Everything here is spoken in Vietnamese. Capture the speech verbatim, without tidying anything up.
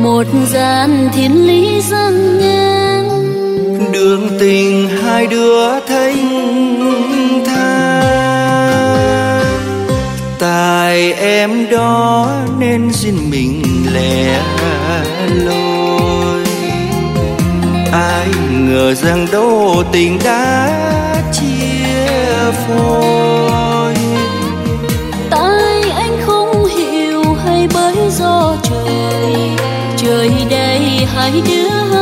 một gian thiên lý dâng ngang. Đường tình hai đứa thanh thang, tại em đó nên duyên mình lẻ loi. Ai ngờ rằng đâu tình đã chia phôi. Tại anh không hiểu hay bởi do trời, trời đây hai đứa